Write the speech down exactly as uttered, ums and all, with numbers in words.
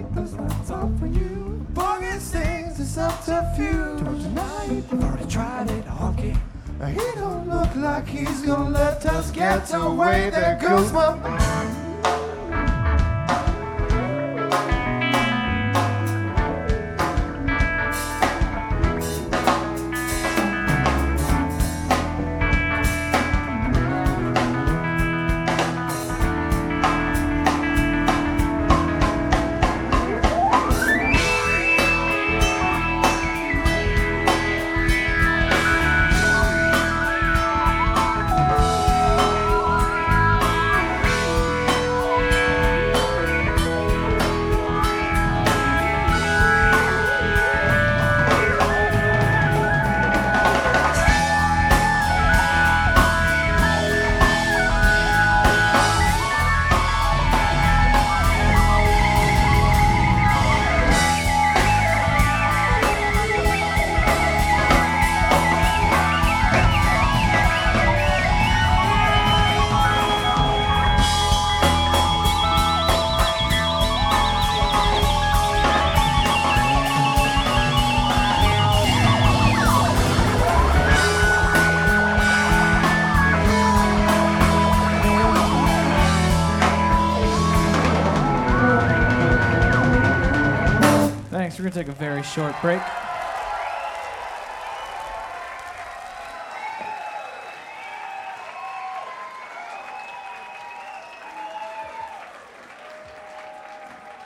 tonight, cause that's all for you. Boogie sings a subterfuge. Tonight, I've already tried it, honky. He don't look like he's gonna let us get away. There goes my... Thanks. We're going to take a very short break.